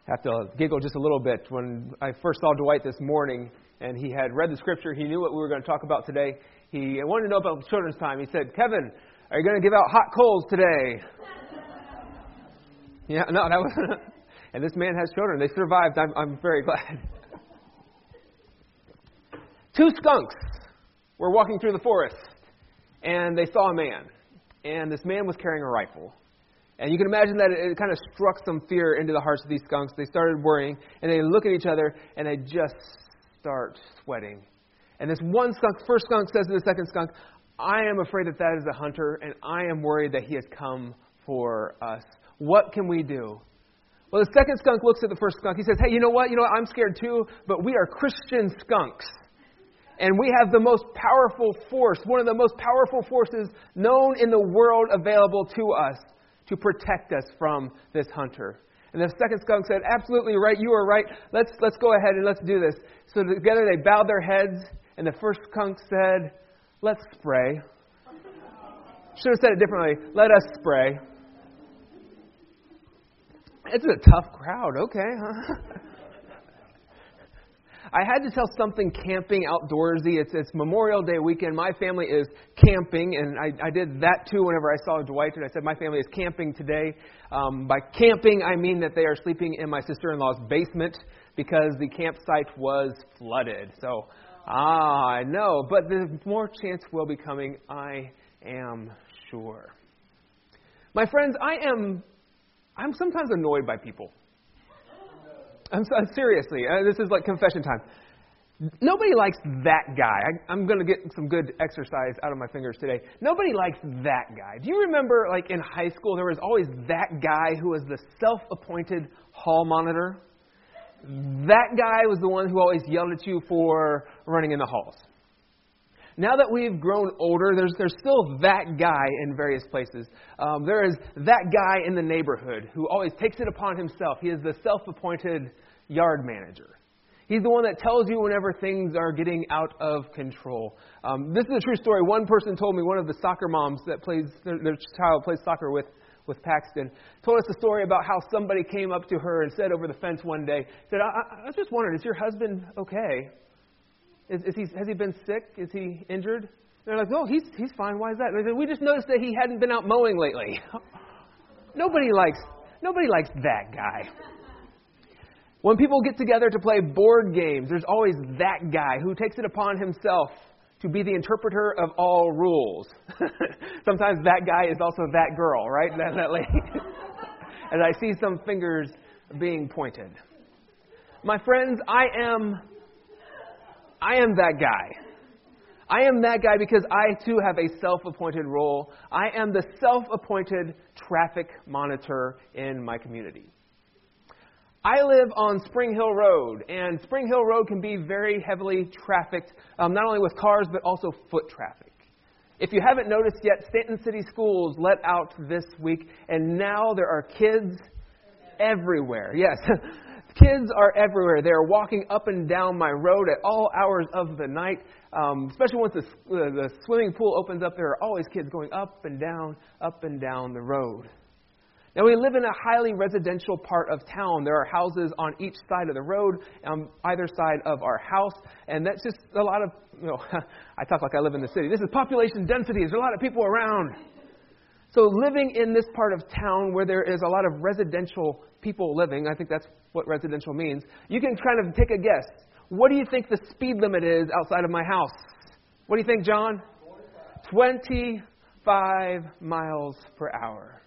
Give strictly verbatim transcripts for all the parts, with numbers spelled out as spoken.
I have to giggle just a little bit. When I first saw Dwight this morning and he had read the scripture, he knew what we were going to talk about today. He wanted to know about children's time. He said, Kevin, are you going to give out hot coals today? Yeah, no, that was... And this man has children. They survived. I'm, I'm very glad. Two skunks were walking through the forest, and they saw a man. And this man was carrying a rifle. And you can imagine that it, it kind of struck some fear into the hearts of these skunks. They started worrying, and they look at each other, and they just start sweating. And this one skunk, first skunk says to the second skunk, I am afraid that that is a hunter, and I am worried that he has come for us. What can we do? Well, the second skunk looks at the first skunk. He says, hey, you know what? You know what? I'm scared too, but we are Christian skunks. And we have the most powerful force, one of the most powerful forces known in the world available to us to protect us from this hunter. And the second skunk said, absolutely right, you are right. Let's let's go ahead and let's do this. So together they bowed their heads, and the first skunk said, let's spray. Should have said it differently. Let us spray. It's a tough crowd, okay, huh? I had to tell something camping outdoorsy. It's, it's Memorial Day weekend. My family is camping, and I, I did that too whenever I saw Dwight, and I said my family is camping today. Um, by camping, I mean that they are sleeping in my sister-in-law's basement because the campsite was flooded. So, ah, I know, but the more chance will be coming, I am sure. My friends, I am... I'm sometimes annoyed by people. I'm, I'm seriously, uh, this is like confession time. Nobody likes that guy. I, I'm going to get some good exercise out of my fingers today. Nobody likes that guy. Do you remember, like in high school, there was always that guy who was the self-appointed hall monitor? That guy was the one who always yelled at you for running in the halls. Now that we've grown older, there's there's still that guy in various places. Um, there is that guy in the neighborhood who always takes it upon himself. He is the self-appointed yard manager. He's the one that tells you whenever things are getting out of control. Um, this is a true story. One person told me, one of the soccer moms that plays, their, their child plays soccer with, with Paxton, told us a story about how somebody came up to her and said over the fence one day, said, I, I was just wondering, is your husband okay? Is, is he, has he been sick? Is he injured? They're like, oh, he's he's fine. Why is that? And they said, we just noticed that he hadn't been out mowing lately. Nobody likes nobody likes that guy. When people get together to play board games, there's always that guy who takes it upon himself to be the interpreter of all rules. Sometimes that guy is also that girl, right? That, that lady. And I see some fingers being pointed. My friends, I am... I am that guy. I am that guy because I, too, have a self-appointed role. I am the self-appointed traffic monitor in my community. I live on Spring Hill Road, and Spring Hill Road can be very heavily trafficked, um, not only with cars, but also foot traffic. If you haven't noticed yet, Stanton City Schools let out this week, and now there are kids everywhere. Yes. Kids are everywhere. They are walking up and down my road at all hours of the night. Um, especially once the, uh, the swimming pool opens up, there are always kids going up and down, up and down the road. Now, we live in a highly residential part of town. There are houses on each side of the road, on either side of our house. And that's just a lot of, you know, I talk like I live in the city. This is population density. There's a lot of people around. So living in this part of town where there is a lot of residential people living, I think that's what residential means, you can kind of take a guess. What do you think the speed limit is outside of my house? What do you think, John? twenty-five miles per hour.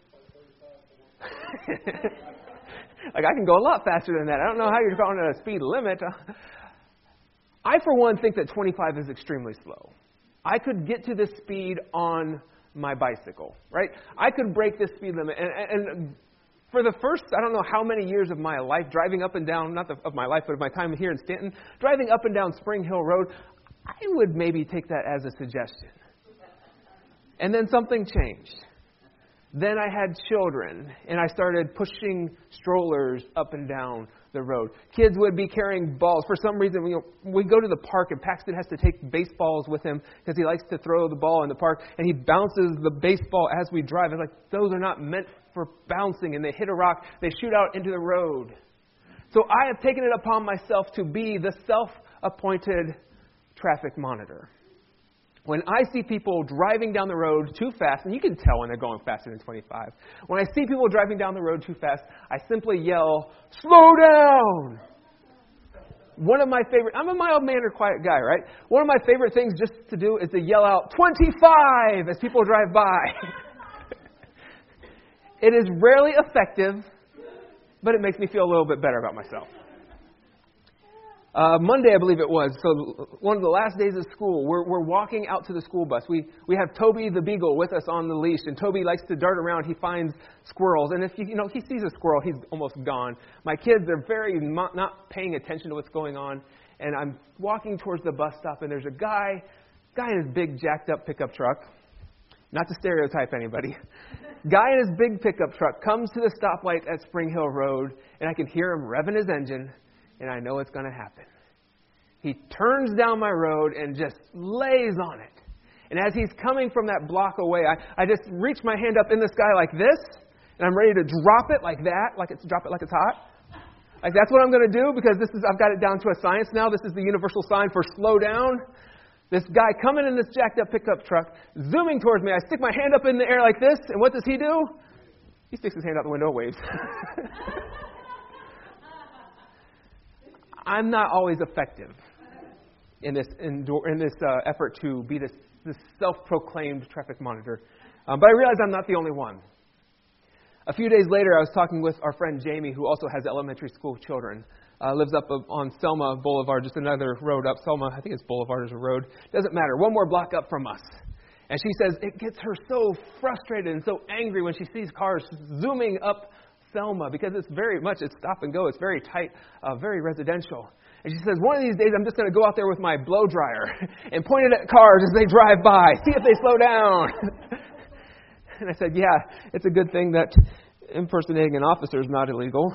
Like, I can go a lot faster than that. I don't know how you're calling it a speed limit. I, for one, think that twenty-five is extremely slow. I could get to this speed on my bicycle, right? I could break this speed limit. And, and for the first, I don't know how many years of my life, driving up and down, not the, of my life, but of my time here in Stanton, driving up and down Spring Hill Road, I would maybe take that as a suggestion. And then something changed. Then I had children, and I started pushing strollers up and down the road. Kids would be carrying balls. For some reason, you know, we go to the park, and Paxton has to take baseballs with him because he likes to throw the ball in the park, and he bounces the baseball as we drive. It's like, those are not meant for bouncing, and they hit a rock. They shoot out into the road. So I have taken it upon myself to be the self-appointed traffic monitor. When I see people driving down the road too fast, and you can tell when they're going faster than twenty-five. When I see people driving down the road too fast, I simply yell, "Slow down!" One of my favorite, I'm a mild-mannered, quiet guy, right? One of my favorite things just to do is to yell out, "twenty-five!" as people drive by. It is rarely effective, but it makes me feel a little bit better about myself. Uh, Monday, I believe it was, so one of the last days of school, we're, we're walking out to the school bus. We we have Toby the Beagle with us on the leash, and Toby likes to dart around. He finds squirrels, and if you, you know he sees a squirrel, he's almost gone. My kids are very mo- not paying attention to what's going on, and I'm walking towards the bus stop, and there's a guy, guy in his big jacked up pickup truck. Not to stereotype anybody. Guy in his big pickup truck comes to the stoplight at Spring Hill Road, and I can hear him revving his engine. And I know it's going to happen. He turns down my road and just lays on it. And as he's coming from that block away, I, I just reach my hand up in the sky like this, and I'm ready to drop it like that, like it's drop it like it's hot. Like that's what I'm going to do because this is I've got it down to a science now. This is the universal sign for slow down. This guy coming in this jacked up pickup truck, zooming towards me. I stick my hand up in the air like this, and what does he do? He sticks his hand out the window and waves. I'm not always effective in this in, in this uh, effort to be this, this self-proclaimed traffic monitor. Um, but I realize I'm not the only one. A few days later, I was talking with our friend Jamie, who also has elementary school children. Uh, lives up on Selma Boulevard, just another road up. Selma, I think it's Boulevard is a road. Doesn't matter. One more block up from us. And she says it gets her so frustrated and so angry when she sees cars zooming up Selma, because it's very much, it's stop and go. It's very tight, uh, very residential. And she says, one of these days I'm just going to go out there with my blow dryer and point it at cars as they drive by, see if they slow down. And I said, yeah, it's a good thing that impersonating an officer is not illegal.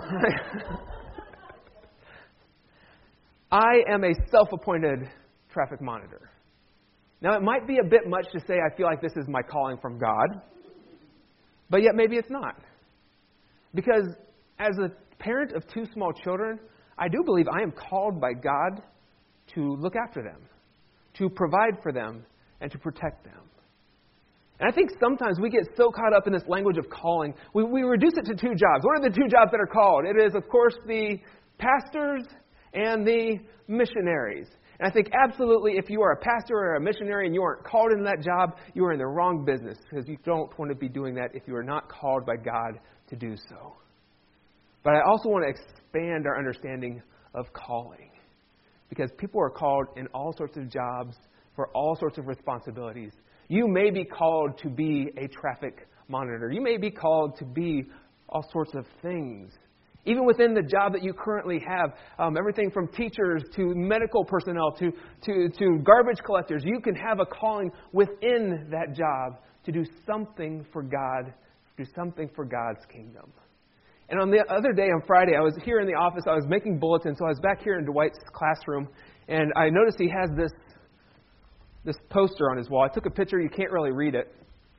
I am a self-appointed traffic monitor. Now, it might be a bit much to say I feel like this is my calling from God, but yet maybe it's not. Because as a parent of two small children, I do believe I am called by God to look after them, to provide for them, and to protect them. And I think sometimes we get so caught up in this language of calling, we, we reduce it to two jobs. What are the two jobs that are called? It is, of course, the pastors and the missionaries. And I think absolutely if you are a pastor or a missionary and you aren't called in that job, you are in the wrong business, because you don't want to be doing that if you are not called by God to do so. But I also want to expand our understanding of calling, because people are called in all sorts of jobs for all sorts of responsibilities. You may be called to be a traffic monitor. You may be called to be all sorts of things. Even within the job that you currently have, um, everything from teachers to medical personnel to, to, to garbage collectors, you can have a calling within that job to do something for God, do something for God's kingdom. And on the other day, on Friday, I was here in the office. I was making bulletins, so I was back here in Dwight's classroom, and I noticed he has this this poster on his wall. I took a picture. You can't really read it.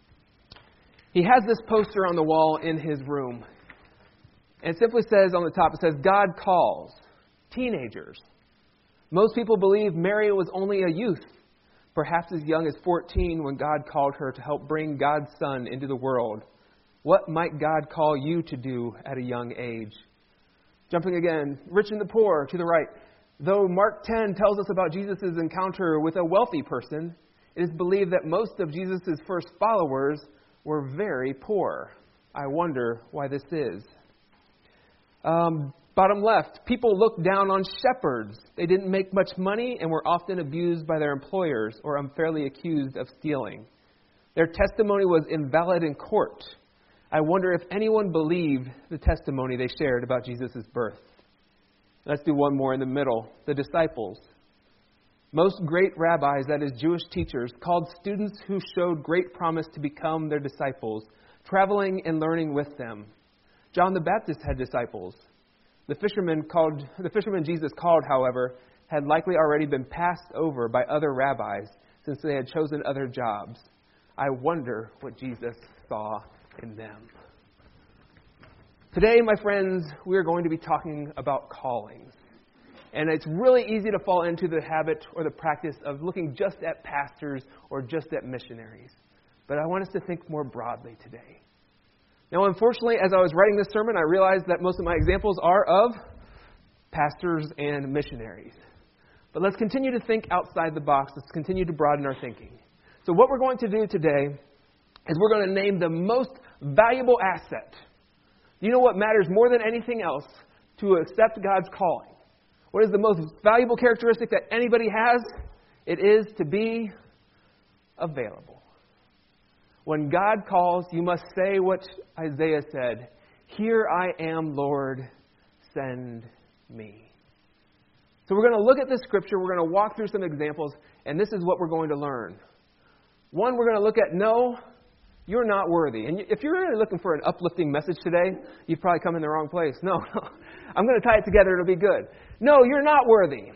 He has this poster on the wall in his room. And it simply says on the top, it says, God calls teenagers. Most people believe Mary was only a youth, perhaps as young as fourteen, when God called her to help bring God's Son into the world. What might God call you to do at a young age? Jumping again, rich and the poor to the right. Though Mark ten tells us about Jesus' encounter with a wealthy person, it is believed that most of Jesus' first followers were very poor. I wonder why this is. Um, bottom left, people looked down on shepherds. They didn't make much money and were often abused by their employers or unfairly accused of stealing. Their testimony was invalid in court. I wonder if anyone believed the testimony they shared about Jesus' birth. Let's do one more in the middle. The disciples. Most great rabbis, that is Jewish teachers, called students who showed great promise to become their disciples, traveling and learning with them. John the Baptist had disciples. The fishermen called, the fishermen Jesus called, however, had likely already been passed over by other rabbis since they had chosen other jobs. I wonder what Jesus saw in them. Today, my friends, we are going to be talking about callings. And it's really easy to fall into the habit or the practice of looking just at pastors or just at missionaries. But I want us to think more broadly today. Now, unfortunately, as I was writing this sermon, I realized that most of my examples are of pastors and missionaries. But let's continue to think outside the box. Let's continue to broaden our thinking. So what we're going to do today is we're going to name the most valuable asset. You know what matters more than anything else to accept God's calling? What is the most valuable characteristic that anybody has? It is to be available. When God calls, you must say what Isaiah said, "Here I am, Lord, send me." So we're going to look at this scripture, we're going to walk through some examples, and this is what we're going to learn. One, we're going to look at no, you're not worthy. And if you're really looking for an uplifting message today, you've probably come in the wrong place. No, no. I'm going to tie it together. It'll be good. No, you're not worthy.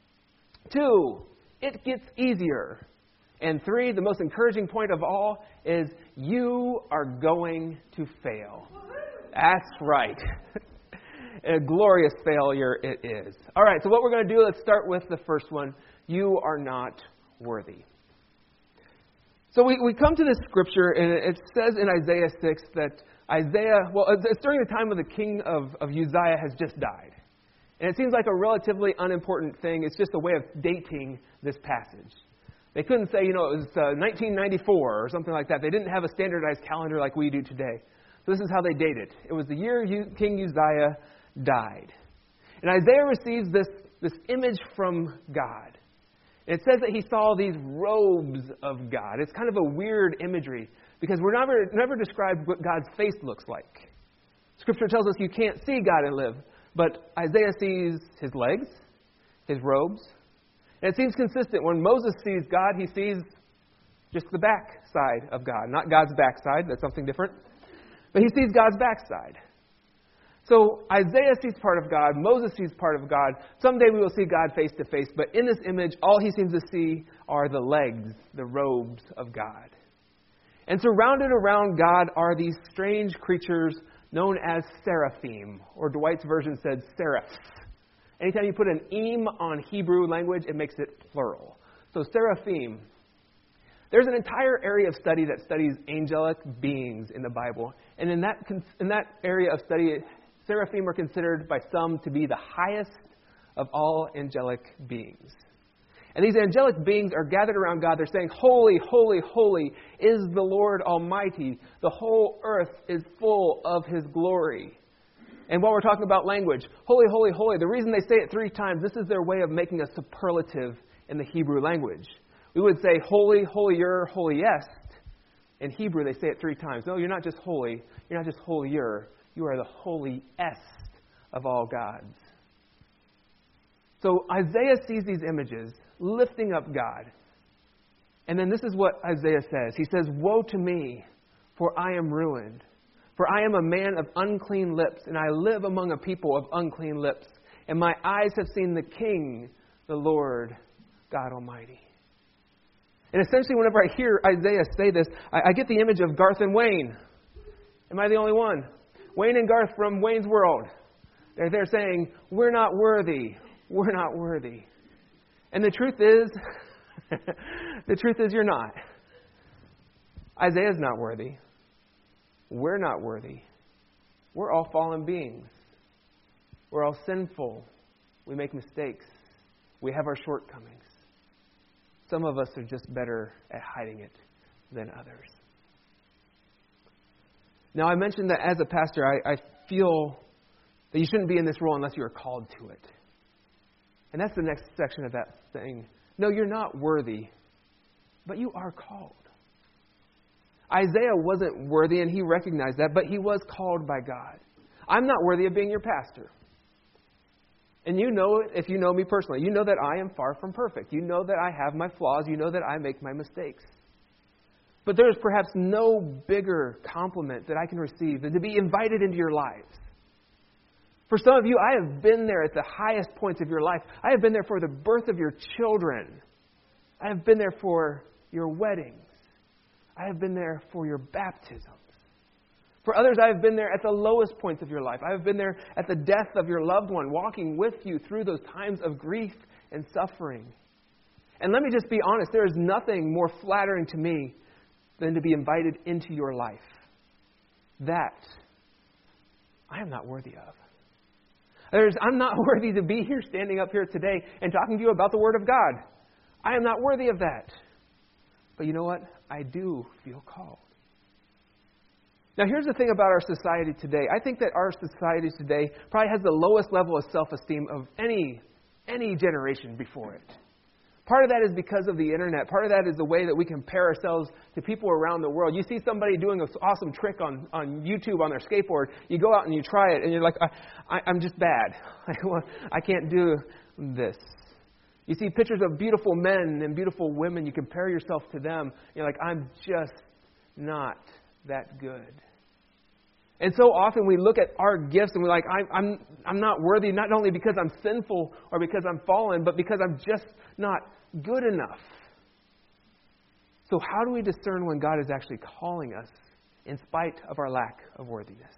Two, it gets easier. And three, the most encouraging point of all is you are going to fail. That's right. A glorious failure it is. All right, so what we're going to do, let's start with the first one. You are not worthy. So we, we come to this scripture, and it says in Isaiah six that Isaiah, well, it's during the time of the king of, of Uzziah has just died. And it seems like a relatively unimportant thing. It's just a way of dating this passage. They couldn't say, you know, it was uh, nineteen ninety-four or something like that. They didn't have a standardized calendar like we do today. So this is how they date it. It was the year King Uzziah died. And Isaiah receives this, this image from God. And it says that he saw these robes of God. It's kind of a weird imagery because we're never, never described what God's face looks like. Scripture tells us you can't see God and live. But Isaiah sees his legs, his robes. And it seems consistent. When Moses sees God, he sees just the back side of God. Not God's backside. That's something different. But he sees God's backside. So Isaiah sees part of God. Moses sees part of God. Someday we will see God face to face. But in this image, all he seems to see are the legs, the robes of God. And surrounded around God are these strange creatures known as seraphim. Or Dwight's version said seraphs. Anytime you put an "im" on Hebrew language, it makes it plural. So seraphim. There's an entire area of study that studies angelic beings in the Bible. And in that in that area of study, seraphim are considered by some to be the highest of all angelic beings. And these angelic beings are gathered around God. They're saying, "Holy, holy, holy is the Lord Almighty. The whole earth is full of His glory." And while we're talking about language, holy, holy, holy, the reason they say it three times, this is their way of making a superlative in the Hebrew language. We would say holy, holier, holiest. In Hebrew, they say it three times. No, you're not just holy. You're not just holier. You are the holiest of all gods. So Isaiah sees these images lifting up God. And then this is what Isaiah says. He says, "Woe to me, for I am ruined. For I am a man of unclean lips, and I live among a people of unclean lips. And my eyes have seen the King, the Lord, God Almighty." And essentially, whenever I hear Isaiah say this, I, I get the image of Garth and Wayne. Am I the only one? Wayne and Garth from Wayne's World. They're, they're saying, "We're not worthy. We're not worthy." And the truth is, the truth is you're not. Isaiah's not worthy. We're not worthy. We're all fallen beings. We're all sinful. We make mistakes. We have our shortcomings. Some of us are just better at hiding it than others. Now, I mentioned that as a pastor, I, I feel that you shouldn't be in this role unless you are called to it. And that's the next section of that thing. No, you're not worthy, but you are called. Isaiah wasn't worthy, and he recognized that, but he was called by God. I'm not worthy of being your pastor. And you know it if you know me personally. You know that I am far from perfect. You know that I have my flaws. You know that I make my mistakes. But there is perhaps no bigger compliment that I can receive than to be invited into your lives. For some of you, I have been there at the highest points of your life. I have been there for the birth of your children. I have been there for your weddings. I have been there for your baptisms. For others, I have been there at the lowest points of your life. I have been there at the death of your loved one, walking with you through those times of grief and suffering. And let me just be honest, there is nothing more flattering to me than to be invited into your life. That I am not worthy of. There's, I'm not worthy to be here, standing up here today and talking to you about the Word of God. I am not worthy of that. But you know what? I do feel called. Now, here's the thing about our society today. I think that our society today probably has the lowest level of self-esteem of any, any generation before it. Part of that is because of the internet. Part of that is the way that we compare ourselves to people around the world. You see somebody doing an awesome trick on, on YouTube on their skateboard. You go out and you try it, and you're like, I, I, I'm just bad. I can't do this. You see pictures of beautiful men and beautiful women. You compare yourself to them. You're like, I'm just not that good. And so often we look at our gifts and we're like, I'm, I'm, I'm not worthy, not only because I'm sinful or because I'm fallen, but because I'm just not good enough. So how do we discern when God is actually calling us in spite of our lack of worthiness?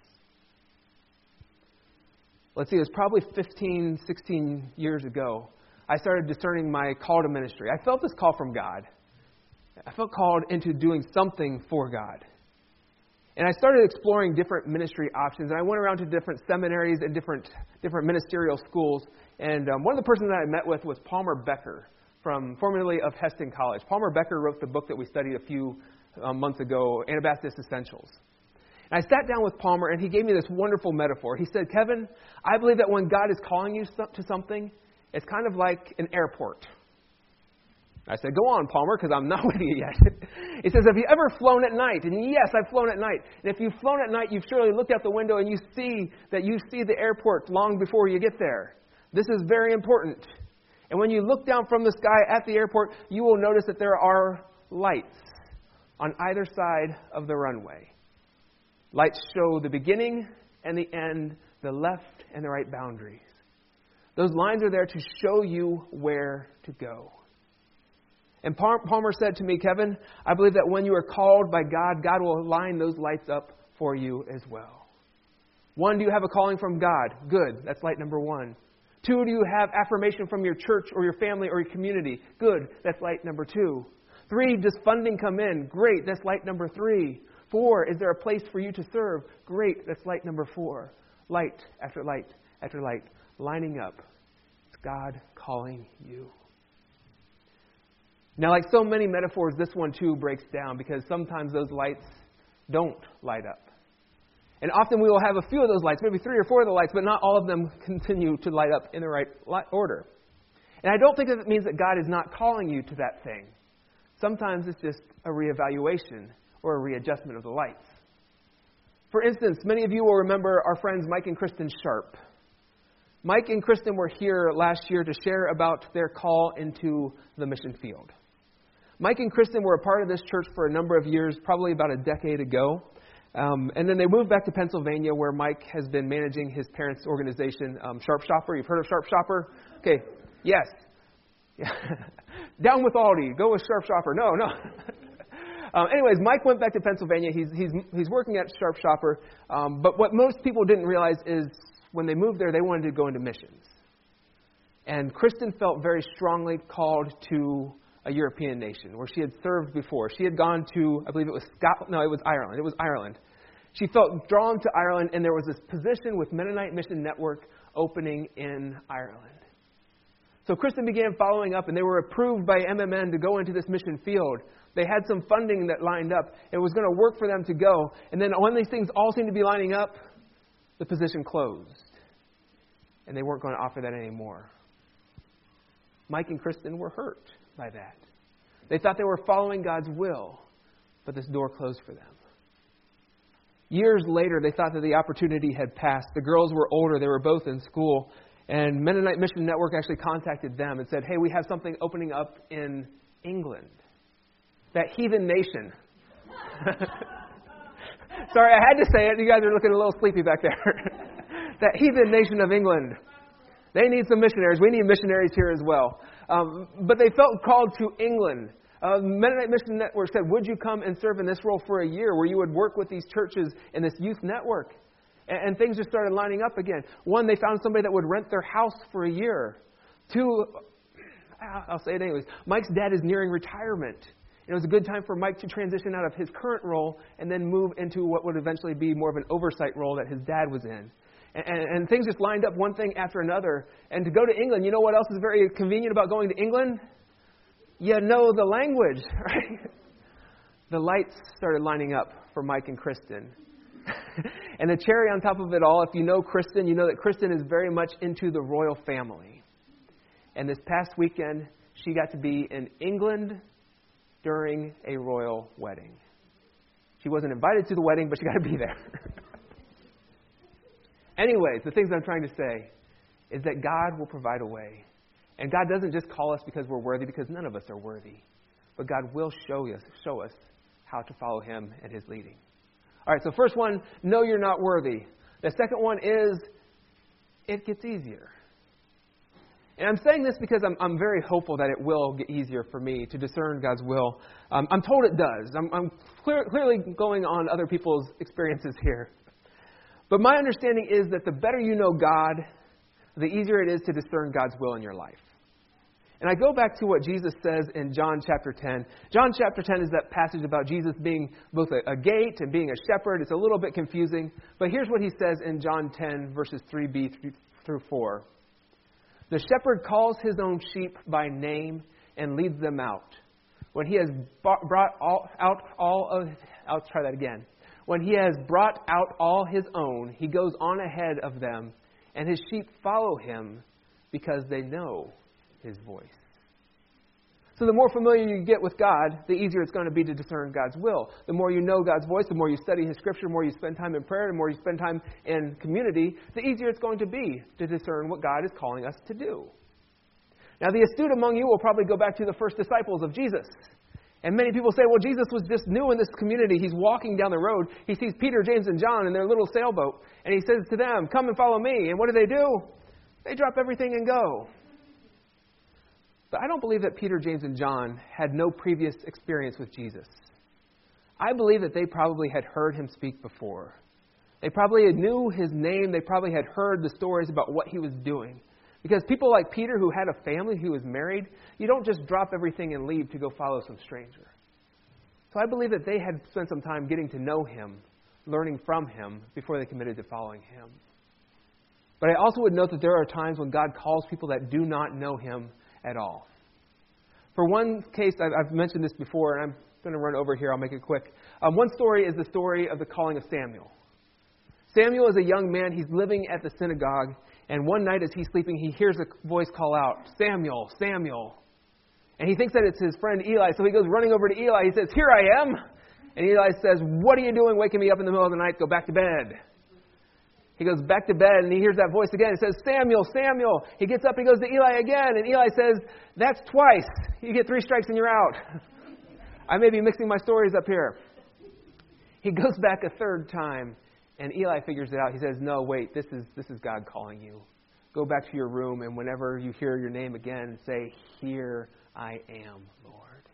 Let's see, it was probably fifteen, sixteen years ago, I started discerning my call to ministry. I felt this call from God. I felt called into doing something for God. And I started exploring different ministry options. And I went around to different seminaries and different different ministerial schools. And um, one of the persons that I met with was Palmer Becker, from formerly of Heston College. Palmer Becker wrote the book that we studied a few um, months ago, Anabaptist Essentials. And I sat down with Palmer, and he gave me this wonderful metaphor. He said, Kevin, I believe that when God is calling you to something, it's kind of like an airport. I said, go on, Palmer, because I'm not with you yet. He says, have you ever flown at night? And yes, I've flown at night. And if you've flown at night, you've surely looked out the window and you see that you see the airport long before you get there. This is very important. And when you look down from the sky at the airport, you will notice that there are lights on either side of the runway. Lights show the beginning and the end, the left and the right boundaries. Those lines are there to show you where to go. And Palmer said to me, Kevin, I believe that when you are called by God, God will line those lights up for you as well. One, do you have a calling from God? Good. That's light number one. Two, do you have affirmation from your church or your family or your community? Good. That's light number two. Three, does funding come in? Great. That's light number three. Four, is there a place for you to serve? Great. That's light number four. Light after light after light, lining up. It's God calling you. Now, like so many metaphors, this one too breaks down because sometimes those lights don't light up. And often we will have a few of those lights, maybe three or four of the lights, but not all of them continue to light up in the right order. And I don't think that it means that God is not calling you to that thing. Sometimes it's just a reevaluation or a readjustment of the lights. For instance, many of you will remember our friends Mike and Kristen Sharp. Mike and Kristen were here last year to share about their call into the mission field. Mike and Kristen were a part of this church for a number of years, probably about a decade ago. Um, and then they moved back to Pennsylvania, where Mike has been managing his parents' organization, um, Sharp Shopper. You've heard of Sharp Shopper? Okay, yes. Down with Aldi. Go with Sharp Shopper. No, no. um, anyways, Mike went back to Pennsylvania. He's he's he's working at Sharp Shopper. Um, but what most people didn't realize is when they moved there, they wanted to go into missions. And Kristen felt very strongly called to a European nation where she had served before. She had gone to, I believe it was Scotland. No, it was Ireland. It was Ireland. She felt drawn to Ireland, and there was this position with Mennonite Mission Network opening in Ireland. So Kristen began following up, and they were approved by M M N to go into this mission field. They had some funding that lined up. It was going to work for them to go. And then when these things all seemed to be lining up, the position closed. And they weren't going to offer that anymore. Mike and Kristen were hurt by that. They thought they were following God's will, but this door closed for them. Years later, they thought that the opportunity had passed. The girls were older. They were both in school. And Mennonite Mission Network actually contacted them and said, hey, we have something opening up in England. That heathen nation. Sorry, I had to say it. You guys are looking a little sleepy back there. That heathen nation of England. They need some missionaries. We need missionaries here as well. Um, but they felt called to England. Uh, Mennonite Mission Network said, would you come and serve in this role for a year where you would work with these churches in this youth network? And, and things just started lining up again. One, they found somebody that would rent their house for a year. Two, I'll say it anyways, Mike's dad is nearing retirement. And it was a good time for Mike to transition out of his current role and then move into what would eventually be more of an oversight role that his dad was in. And, and, and things just lined up one thing after another. And to go to England, you know what else is very convenient about going to England? You know the language, right? The lights started lining up for Mike and Kristen. And the cherry on top of it all, if you know Kristen, you know that Kristen is very much into the royal family. And this past weekend, she got to be in England during a royal wedding. She wasn't invited to the wedding, but she got to be there. Anyways, the things I'm trying to say is that God will provide a way. And God doesn't just call us because we're worthy, because none of us are worthy. But God will show us, show us how to follow Him and His leading. All right, so first one, know you're not worthy. The second one is, it gets easier. And I'm saying this because I'm, I'm very hopeful that it will get easier for me to discern God's will. Um, I'm told it does. I'm, I'm clear, clearly going on other people's experiences here. But my understanding is that the better you know God, the easier it is to discern God's will in your life. And I go back to what Jesus says in John chapter ten. John chapter ten is that passage about Jesus being both a, a gate and being a shepherd. It's a little bit confusing. But here's what he says in John ten, verses three b through four. The shepherd calls his own sheep by name and leads them out. When he has brought all, out all of, I'll try that again. When he has brought out all his own, he goes on ahead of them, and his sheep follow him because they know his voice. So the more familiar you get with God, the easier it's going to be to discern God's will. The more you know God's voice, the more you study His Scripture, the more you spend time in prayer, the more you spend time in community, the easier it's going to be to discern what God is calling us to do. Now, the astute among you will probably go back to the first disciples of Jesus. And many people say, well, Jesus was just new in this community. He's walking down the road. He sees Peter, James, and John in their little sailboat. And he says to them, come and follow me. And what do they do? They drop everything and go. But I don't believe that Peter, James, and John had no previous experience with Jesus. I believe that they probably had heard Him speak before. They probably knew His name. They probably had heard the stories about what He was doing. Because people like Peter, who had a family, who was married, you don't just drop everything and leave to go follow some stranger. So I believe that they had spent some time getting to know Him, learning from Him, before they committed to following Him. But I also would note that there are times when God calls people that do not know Him at all. For one case, I've mentioned this before, and I'm going to run over here. I'll make it quick. Um, one story is the story of the calling of Samuel. Samuel is a young man. He's living at the synagogue, and one night as he's sleeping, he hears a voice call out, Samuel, Samuel. And he thinks that it's his friend Eli, so he goes running over to Eli. He says, here I am. And Eli says, what are you doing waking me up in the middle of the night? Go back to bed. He goes back to bed, and he hears that voice again. It says, Samuel, Samuel. He gets up, he goes to Eli again, and Eli says, that's twice. You get three strikes and you're out. I may be mixing my stories up here. He goes back a third time, and Eli figures it out. He says, no, wait, this is this is God calling you. Go back to your room, and whenever you hear your name again, say, here I am, Lord.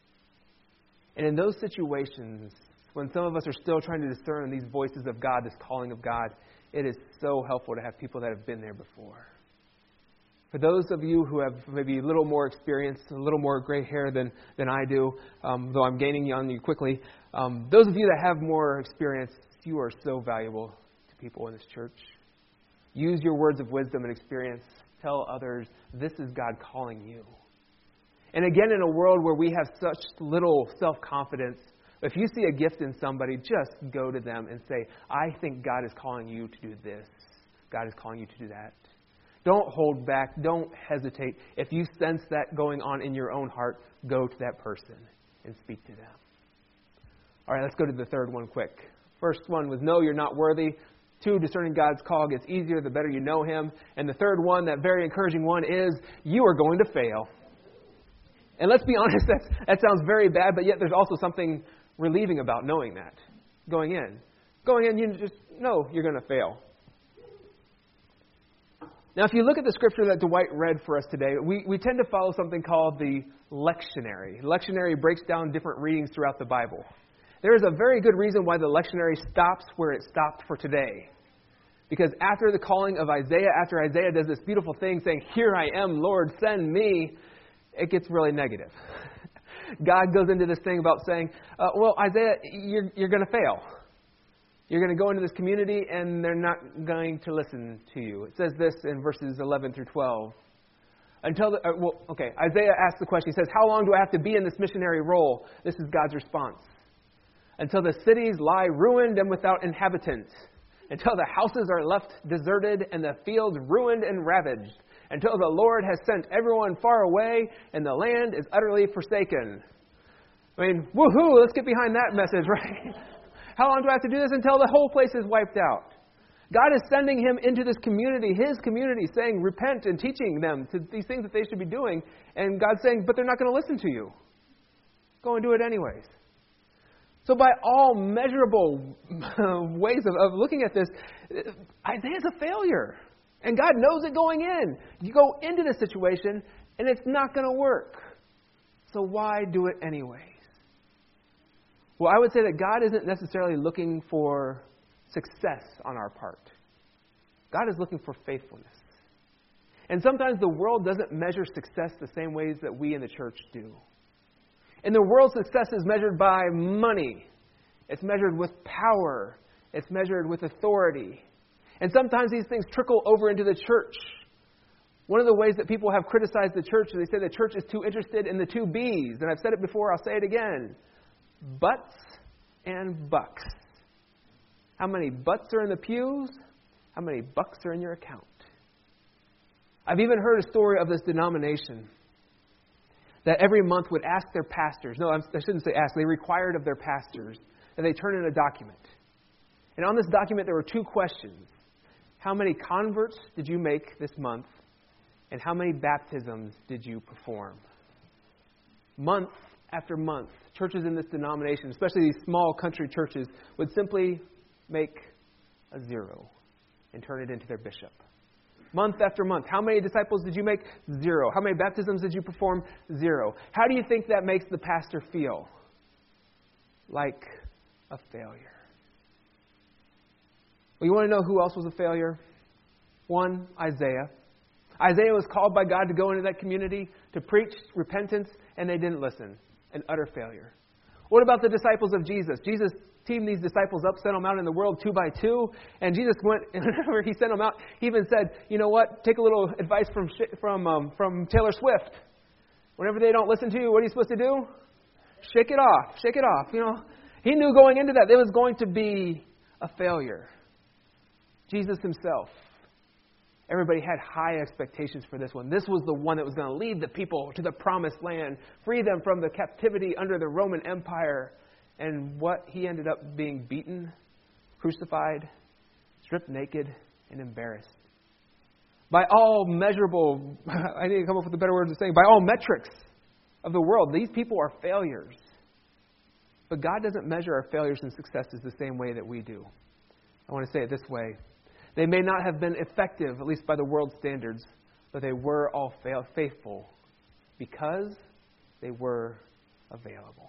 And in those situations, when some of us are still trying to discern these voices of God, this calling of God, it is so helpful to have people that have been there before. For those of you who have maybe a little more experience, a little more gray hair than, than I do, um, though I'm gaining on you quickly, um, those of you that have more experience, you are so valuable to people in this church. Use your words of wisdom and experience. Tell others, this is God calling you. And again, in a world where we have such little self-confidence, if you see a gift in somebody, just go to them and say, I think God is calling you to do this. God is calling you to do that. Don't hold back. Don't hesitate. If you sense that going on in your own heart, go to that person and speak to them. All right, let's go to the third one quick. First one was know you're not worthy. Two, discerning God's call gets easier the better you know Him. And the third one, that very encouraging one, is you are going to fail. And let's be honest, that's, that sounds very bad, but yet there's also something relieving about knowing that. Going in. Going in, you just know you're going to fail. Now, if you look at the scripture that Dwight read for us today, we, we tend to follow something called the lectionary. Lectionary breaks down different readings throughout the Bible. There is a very good reason why the lectionary stops where it stopped for today. Because after the calling of Isaiah, after Isaiah does this beautiful thing saying, "Here I am, Lord, send me," it gets really negative. God goes into this thing about saying, uh, well, Isaiah, you're, you're going to fail. You're going to go into this community and they're not going to listen to you. It says this in verses eleven through twelve. Until the, uh, well, okay, Isaiah asks the question. He says, "How long do I have to be in this missionary role?" This is God's response. "Until the cities lie ruined and without inhabitants. Until the houses are left deserted and the fields ruined and ravaged. Until the Lord has sent everyone far away and the land is utterly forsaken." I mean, woohoo, let's get behind that message, right? How long do I have to do this? Until the whole place is wiped out. God is sending him into this community, his community, saying, repent, and teaching them to these things that they should be doing. And God's saying, but they're not going to listen to you. Go and do it anyways. So by all measurable ways of, of looking at this, Isaiah's a failure. And God knows it going in. You go into this situation, and it's not going to work. So why do it anyways? Well, I would say that God isn't necessarily looking for success on our part. God is looking for faithfulness. And sometimes the world doesn't measure success the same ways that we in the church do. In the world, success is measured by money. It's measured with power. It's measured with authority. And sometimes these things trickle over into the church. One of the ways that people have criticized the church is they say the church is too interested in the two B's. And I've said it before, I'll say it again. Butts and bucks. How many butts are in the pews? How many bucks are in your account? I've even heard a story of this denomination that every month would ask their pastors, no, I shouldn't say ask, they required of their pastors that they turn in a document. And on this document there were two questions. How many converts did you make this month? And how many baptisms did you perform? Month after month, churches in this denomination, especially these small country churches, would simply make a zero and turn it into their bishop. Month after month. How many disciples did you make? Zero. How many baptisms did you perform? Zero. How do you think that makes the pastor feel? Like a failure. Well, you want to know who else was a failure? One, Isaiah. Isaiah was called by God to go into that community to preach repentance, and they didn't listen. An utter failure. What about the disciples of Jesus? Jesus teamed these disciples up, sent them out in the world two by two, and Jesus went, and whenever he sent them out, he even said, you know what, take a little advice from from um, from Taylor Swift. Whenever they don't listen to you, what are you supposed to do? Shake it off. Shake it off. You know, he knew going into that, it was going to be a failure. Jesus himself. Everybody had high expectations for this one. This was the one that was going to lead the people to the promised land, free them from the captivity under the Roman Empire. And what he ended up being beaten, crucified, stripped naked, and embarrassed. By all measurable, I need to come up with a better word to say, by all metrics of the world, these people are failures. But God doesn't measure our failures and successes the same way that we do. I want to say it this way. They may not have been effective, at least by the world's standards, but they were all faithful because they were available.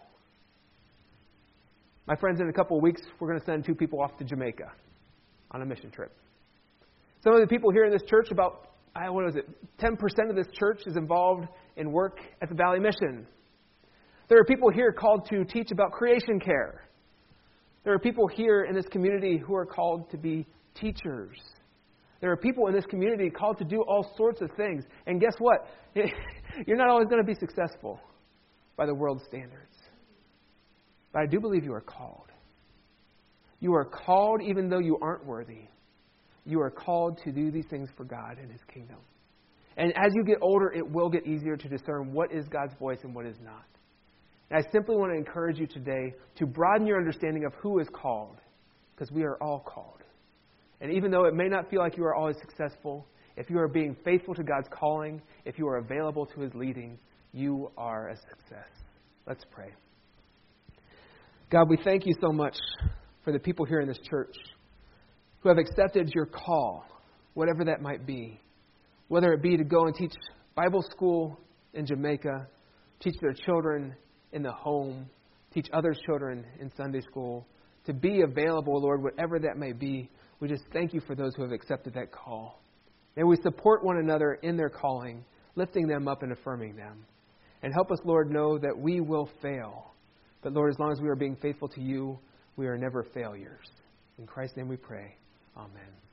My friends, in a couple of weeks, we're going to send two people off to Jamaica on a mission trip. Some of the people here in this church, about, what is it, ten percent of this church is involved in work at the Valley Mission. There are people here called to teach about creation care. There are people here in this community who are called to be teachers. There are people in this community called to do all sorts of things. And guess what? You're not always going to be successful by the world's standards. But I do believe you are called. You are called even though you aren't worthy. You are called to do these things for God and His kingdom. And as you get older, it will get easier to discern what is God's voice and what is not. And I simply want to encourage you today to broaden your understanding of who is called, because we are all called. And even though it may not feel like you are always successful, if you are being faithful to God's calling, if you are available to His leading, you are a success. Let's pray. God, we thank you so much for the people here in this church who have accepted your call, whatever that might be. whether it be to go and teach Bible school in Jamaica, teach their children in the home, teach other children in Sunday school, to be available, Lord, whatever that may be. We just thank you for those who have accepted that call. May we support one another in their calling, lifting them up and affirming them. And help us, Lord, know that we will fail. But, Lord, as long as we are being faithful to you, we are never failures. In Christ's name we pray. Amen.